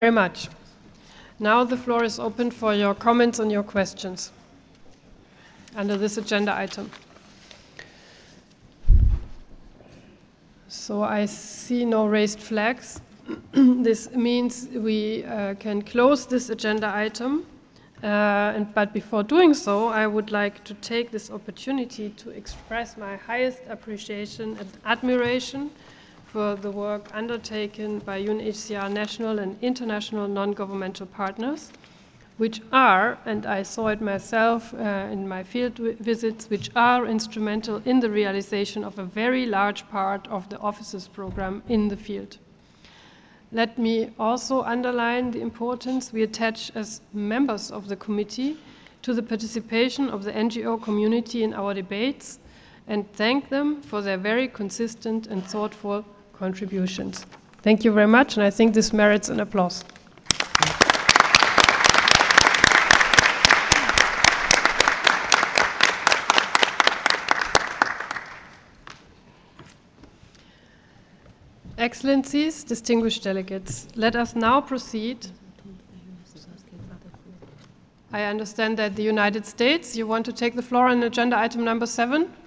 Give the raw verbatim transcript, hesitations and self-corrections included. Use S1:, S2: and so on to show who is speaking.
S1: very much. Now the floor is open for your comments and your questions under this agenda item. So I see no raised flags. This means we uh, can close this agenda item. Uh, and, but before doing so, I would like to take this opportunity to express my highest appreciation and admiration for the work undertaken by U N H C R national and international non-governmental partners, which are, and I saw it myself uh, in my field visits, which are instrumental in the realization of a very large part of the offices program in the field. Let me also underline the importance we attach as members of the committee to the participation of the N G O community in our debates and thank them for their very consistent and thoughtful contributions. Thank you very much, and I think this merits an applause. Excellencies, distinguished delegates, let us now proceed. I understand that the United States, you want to take the floor on agenda item number seven?